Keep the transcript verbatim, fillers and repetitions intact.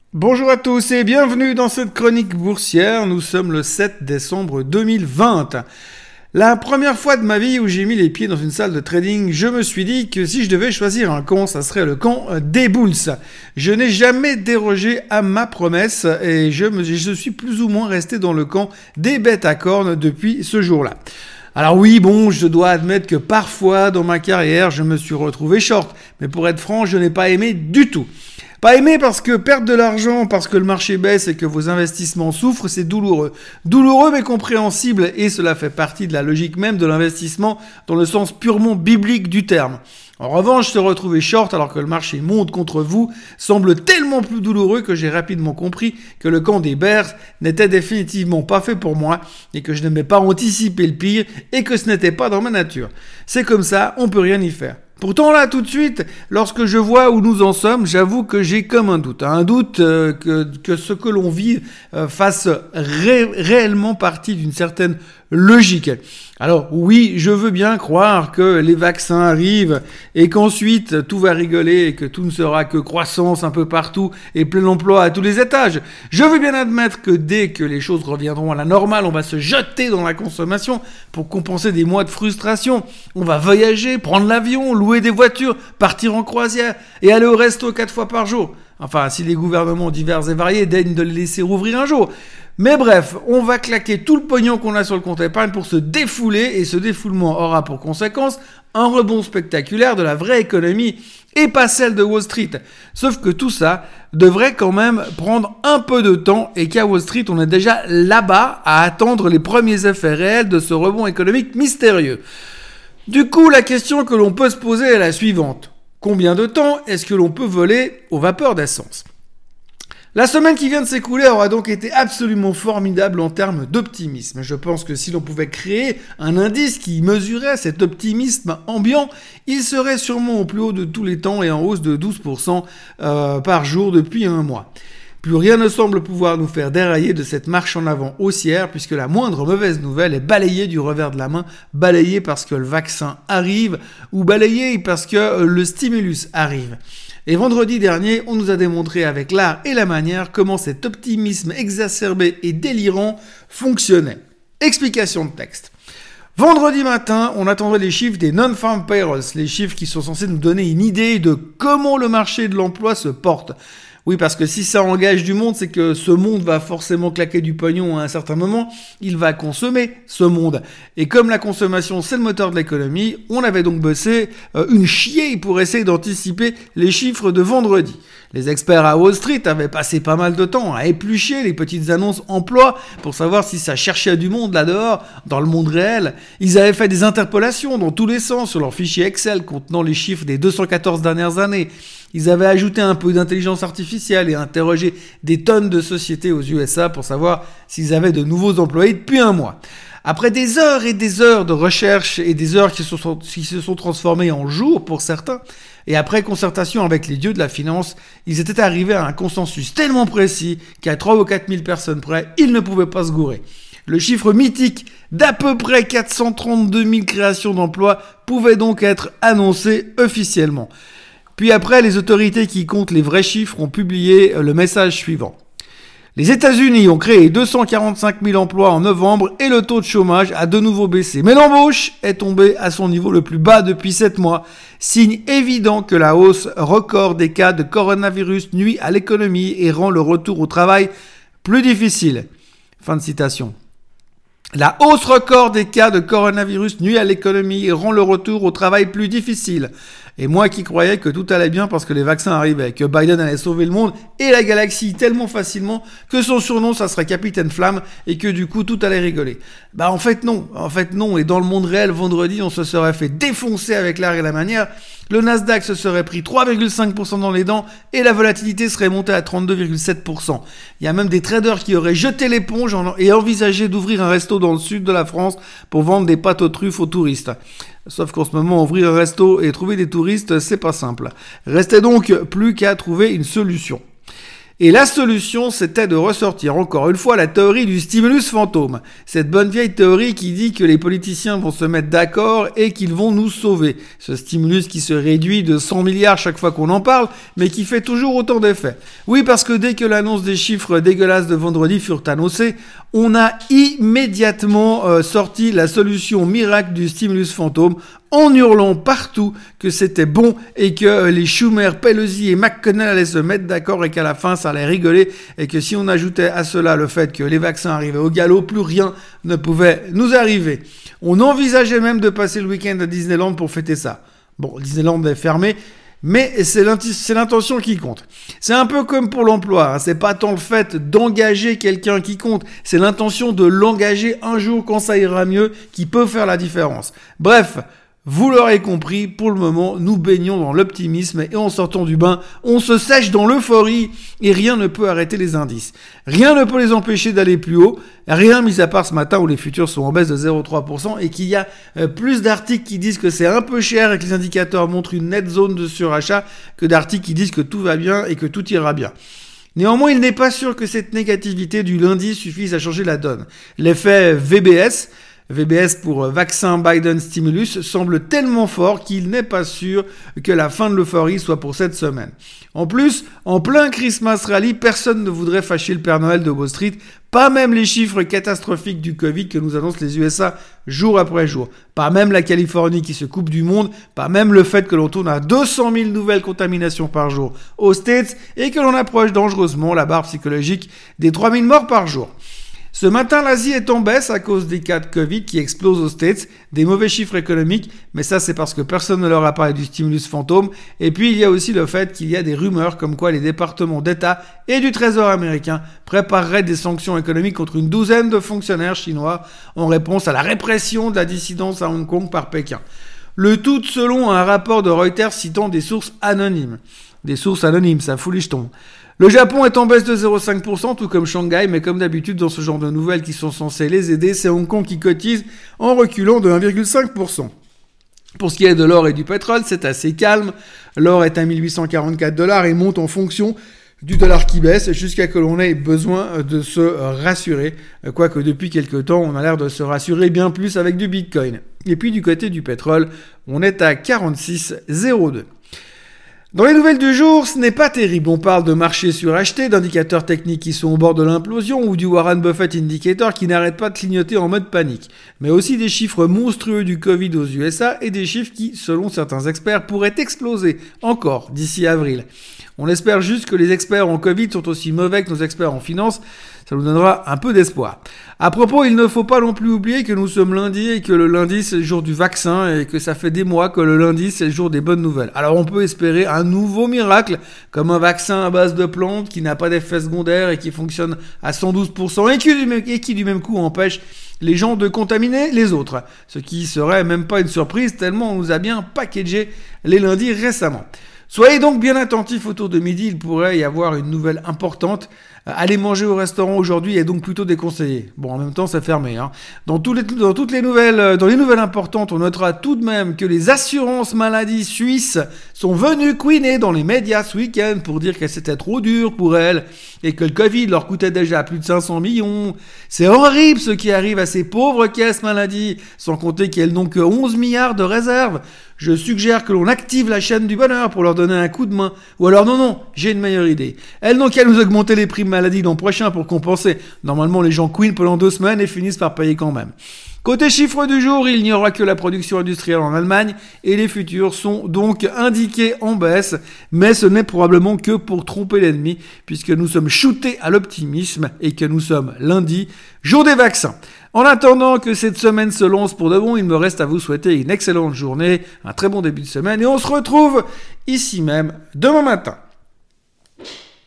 Bonjour à tous et bienvenue dans cette chronique boursière. Nous sommes le sept décembre deux mille vingt. La première fois de ma vie où j'ai mis les pieds dans une salle de trading, je me suis dit que si je devais choisir un camp, ça serait le camp des bulls. Je n'ai jamais dérogé à ma promesse et je, me, je suis plus ou moins resté dans le camp des bêtes à cornes depuis ce jour-là. Alors oui, bon, je dois admettre que parfois dans ma carrière, je me suis retrouvé short. Mais pour être franc, je n'ai pas aimé du tout. Pas aimé parce que perdre de l'argent, parce que le marché baisse et que vos investissements souffrent, c'est douloureux. Douloureux mais compréhensible et cela fait partie de la logique même de l'investissement dans le sens purement biblique du terme. En revanche, se retrouver short alors que le marché monte contre vous semble tellement plus douloureux que j'ai rapidement compris que le camp des bears n'était définitivement pas fait pour moi et que je n'aimais pas anticiper le pire et que ce n'était pas dans ma nature. C'est comme ça, on peut rien y faire. Pourtant là, tout de suite, lorsque je vois où nous en sommes, j'avoue que j'ai comme un doute. Un doute euh, que, que ce que l'on vit euh, fasse ré- réellement partie d'une certaine logique. Alors oui, je veux bien croire que les vaccins arrivent et qu'ensuite tout va rigoler et que tout ne sera que croissance un peu partout et plein emploi à tous les étages. Je veux bien admettre que dès que les choses reviendront à la normale, on va se jeter dans la consommation pour compenser des mois de frustration. On va voyager, prendre l'avion, louer des voitures, partir en croisière et aller au resto quatre fois par jour. Enfin, si les gouvernements divers et variés daignent de les laisser rouvrir un jour. Mais bref, on va claquer tout le pognon qu'on a sur le compte épargne pour se défouler et ce défoulement aura pour conséquence un rebond spectaculaire de la vraie économie et pas celle de Wall Street. Sauf que tout ça devrait quand même prendre un peu de temps et qu'à Wall Street, on est déjà là-bas à attendre les premiers effets réels de ce rebond économique mystérieux. Du coup, la question que l'on peut se poser est la suivante. Combien de temps est-ce que l'on peut voler aux vapeurs d'essence ? La semaine qui vient de s'écouler aura donc été absolument formidable en termes d'optimisme. Je pense que si l'on pouvait créer un indice qui mesurait cet optimisme ambiant, il serait sûrement au plus haut de tous les temps et en hausse de douze pour cent euh, par jour depuis un mois. Plus rien ne semble pouvoir nous faire dérailler de cette marche en avant haussière puisque la moindre mauvaise nouvelle est balayée du revers de la main, balayée parce que le vaccin arrive ou balayée parce que le stimulus arrive. Et vendredi dernier, on nous a démontré avec l'art et la manière comment cet optimisme exacerbé et délirant fonctionnait. Explication de texte. Vendredi matin, on attendait les chiffres des non-farm payrolls, les chiffres qui sont censés nous donner une idée de comment le marché de l'emploi se porte. Oui, parce que si ça engage du monde, c'est que ce monde va forcément claquer du pognon à un certain moment. Il va consommer ce monde. Et comme la consommation, c'est le moteur de l'économie, on avait donc bossé euh, une chier pour essayer d'anticiper les chiffres de vendredi. Les experts à Wall Street avaient passé pas mal de temps à éplucher les petites annonces emploi pour savoir si ça cherchait du monde là-dehors, dans le monde réel. Ils avaient fait des interpolations dans tous les sens sur leur fichier Excel contenant les chiffres des deux cent quatorze dernières années. Ils avaient ajouté un peu d'intelligence artificielle et interrogé des tonnes de sociétés aux U S A pour savoir s'ils avaient de nouveaux employés depuis un mois. Après des heures et des heures de recherche et des heures qui se sont, qui se sont transformées en jours pour certains, et après concertation avec les dieux de la finance, ils étaient arrivés à un consensus tellement précis qu'à trois ou quatre mille personnes près, ils ne pouvaient pas se gourer. Le chiffre mythique d'à peu près quatre cent trente-deux mille créations d'emplois pouvait donc être annoncé officiellement. Puis après, les autorités qui comptent les vrais chiffres ont publié le message suivant. Les États-Unis ont créé deux cent quarante-cinq mille emplois en novembre et le taux de chômage a de nouveau baissé. Mais l'embauche est tombée à son niveau le plus bas depuis sept mois. Signe évident que la hausse record des cas de coronavirus nuit à l'économie et rend le retour au travail plus difficile. Fin de citation. La hausse record des cas de coronavirus nuit à l'économie et rend le retour au travail plus difficile. Et moi qui croyais que tout allait bien parce que les vaccins arrivaient, que Biden allait sauver le monde et la galaxie tellement facilement que son surnom ça serait Capitaine Flamme et que du coup tout allait rigoler. Bah en fait non, en fait non. Et dans le monde réel, vendredi, on se serait fait défoncer avec l'art et la manière. Le Nasdaq se serait pris trois virgule cinq pour cent dans les dents et la volatilité serait montée à trente-deux virgule sept pour cent. Il y a même des traders qui auraient jeté l'éponge et envisagé d'ouvrir un resto dans le sud de la France pour vendre des pâtes aux truffes aux touristes. Sauf qu'en ce moment, ouvrir un resto et trouver des touristes, c'est pas simple. Restait donc plus qu'à trouver une solution. Et la solution, c'était de ressortir encore une fois la théorie du stimulus fantôme. Cette bonne vieille théorie qui dit que les politiciens vont se mettre d'accord et qu'ils vont nous sauver. Ce stimulus qui se réduit de cent milliards chaque fois qu'on en parle, mais qui fait toujours autant d'effets. Oui, parce que dès que l'annonce des chiffres dégueulasses de vendredi furent annoncés, on a immédiatement euh, sorti la solution miracle du stimulus fantôme en hurlant partout que c'était bon et que euh, les Schumer, Pelosi et McConnell allaient se mettre d'accord et qu'à la fin ça allait rigoler et que si on ajoutait à cela le fait que les vaccins arrivaient au galop, plus rien ne pouvait nous arriver. On envisageait même de passer le week-end à Disneyland pour fêter ça. Bon, Disneyland est fermé, mais c'est l'intention qui compte. C'est un peu comme pour l'emploi, hein. C'est pas tant le fait d'engager quelqu'un qui compte, c'est l'intention de l'engager un jour quand ça ira mieux qui peut faire la différence. Bref, vous l'aurez compris, pour le moment, nous baignons dans l'optimisme et en sortant du bain, on se sèche dans l'euphorie et rien ne peut arrêter les indices. Rien ne peut les empêcher d'aller plus haut, rien mis à part ce matin où les futurs sont en baisse de zéro virgule trois pour cent et qu'il y a euh, plus d'articles qui disent que c'est un peu cher et que les indicateurs montrent une nette zone de surachat que d'articles qui disent que tout va bien et que tout ira bien. Néanmoins, il n'est pas sûr que cette négativité du lundi suffise à changer la donne. L'effet V B S, V B S pour vaccin Biden Stimulus, semble tellement fort qu'il n'est pas sûr que la fin de l'euphorie soit pour cette semaine. En plus, en plein Christmas Rally, personne ne voudrait fâcher le Père Noël de Wall Street, pas même les chiffres catastrophiques du Covid que nous annoncent les U S A jour après jour, pas même la Californie qui se coupe du monde, pas même le fait que l'on tourne à deux cent mille nouvelles contaminations par jour aux States et que l'on approche dangereusement la barre psychologique des trois mille morts par jour. Ce matin, l'Asie est en baisse à cause des cas de Covid qui explosent aux States, des mauvais chiffres économiques, mais ça c'est parce que personne ne leur a parlé du stimulus fantôme. Et puis il y a aussi le fait qu'il y a des rumeurs comme quoi les départements d'État et du Trésor américain prépareraient des sanctions économiques contre une douzaine de fonctionnaires chinois en réponse à la répression de la dissidence à Hong Kong par Pékin. Le tout selon un rapport de Reuters citant des sources anonymes. Des sources anonymes, ça fout les jetons. Le Japon est en baisse de zéro virgule cinq pour cent, tout comme Shanghai, mais comme d'habitude dans ce genre de nouvelles qui sont censées les aider, c'est Hong Kong qui cotise en reculant de un virgule cinq pour cent. Pour ce qui est de l'or et du pétrole, c'est assez calme. L'or est à mille huit cent quarante-quatre dollars et monte en fonction du dollar qui baisse jusqu'à que l'on ait besoin de se rassurer. Quoique depuis quelque temps, on a l'air de se rassurer bien plus avec du Bitcoin. Et puis du côté du pétrole, on est à quarante-six virgule zéro deux. Dans les nouvelles du jour, ce n'est pas terrible. On parle de marchés surachetés, d'indicateurs techniques qui sont au bord de l'implosion ou du Warren Buffett Indicator qui n'arrête pas de clignoter en mode panique. Mais aussi des chiffres monstrueux du Covid aux U S A et des chiffres qui, selon certains experts, pourraient exploser encore d'ici avril. On espère juste que les experts en Covid sont aussi mauvais que nos experts en finance. Ça nous donnera un peu d'espoir. À propos, il ne faut pas non plus oublier que nous sommes lundi et que le lundi c'est le jour du vaccin et que ça fait des mois que le lundi c'est le jour des bonnes nouvelles. Alors on peut espérer un nouveau miracle comme un vaccin à base de plantes qui n'a pas d'effet secondaire et qui fonctionne à cent douze pour cent et qui, et qui du même coup empêche les gens de contaminer les autres. Ce qui serait même pas une surprise tellement on nous a bien packagé les lundis récemment. Soyez donc bien attentifs autour de midi, il pourrait y avoir une nouvelle importante. Aller manger au restaurant aujourd'hui est donc plutôt déconseillé. Bon, en même temps, c'est fermé. Hein. Dans, tous les, dans toutes les nouvelles, dans les nouvelles importantes, on notera tout de même que les assurances maladie suisses sont venues couiner dans les médias ce week-end pour dire que c'était trop dur pour elles et que le Covid leur coûtait déjà plus de cinq cents millions. C'est horrible ce qui arrive à ces pauvres caisses maladie, sans compter qu'elles n'ont que onze milliards de réserves. Je suggère que l'on active la chaîne du bonheur pour leur donner un coup de main. Ou alors non, non, j'ai une meilleure idée. Elles n'ont qu'à nous augmenter les primes maladie l'an prochain pour compenser. Normalement, les gens couinent pendant deux semaines et finissent par payer quand même. Côté chiffres du jour, il n'y aura que la production industrielle en Allemagne et les futurs sont donc indiqués en baisse, mais ce n'est probablement que pour tromper l'ennemi puisque nous sommes shootés à l'optimisme et que nous sommes lundi, jour des vaccins. En attendant que cette semaine se lance pour de bon, il me reste à vous souhaiter une excellente journée, un très bon début de semaine et on se retrouve ici même demain matin.